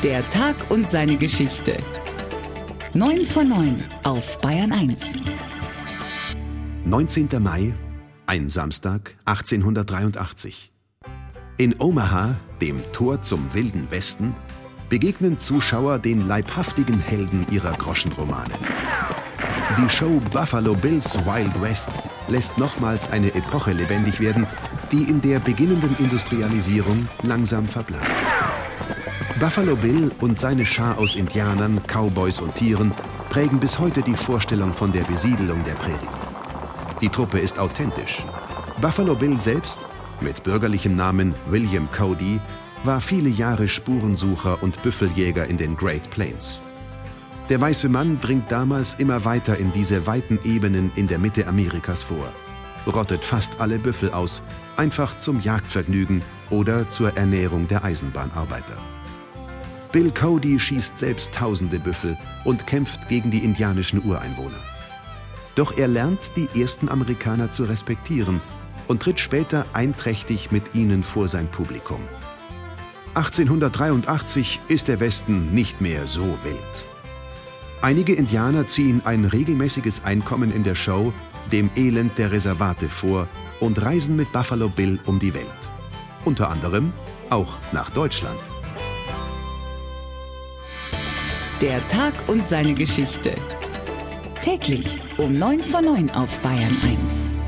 Der Tag und seine Geschichte. 9 von 9 auf Bayern 1. 19. Mai, ein Samstag, 1883. In Omaha, dem Tor zum Wilden Westen, begegnen Zuschauer den leibhaftigen Helden ihrer Groschenromane. Die Show Buffalo Bill's Wild West lässt nochmals eine Epoche lebendig werden, die in der beginnenden Industrialisierung langsam verblasst. Buffalo Bill und seine Schar aus Indianern, Cowboys und Tieren prägen bis heute die Vorstellung von der Besiedelung der Prärie. Die Truppe ist authentisch. Buffalo Bill selbst, mit bürgerlichem Namen William Cody, war viele Jahre Spurensucher und Büffeljäger in den Great Plains. Der weiße Mann dringt damals immer weiter in diese weiten Ebenen in der Mitte Amerikas vor, rottet fast alle Büffel aus, einfach zum Jagdvergnügen oder zur Ernährung der Eisenbahnarbeiter. Bill Cody schießt selbst tausende Büffel und kämpft gegen die indianischen Ureinwohner. Doch er lernt, die ersten Amerikaner zu respektieren und tritt später einträchtig mit ihnen vor sein Publikum. 1883 ist der Westen nicht mehr so wild. Einige Indianer ziehen ein regelmäßiges Einkommen in der Show, dem Elend der Reservate vor und reisen mit Buffalo Bill um die Welt. Unter anderem auch nach Deutschland. Der Tag und seine Geschichte. Täglich um 9 von 9 auf Bayern 1.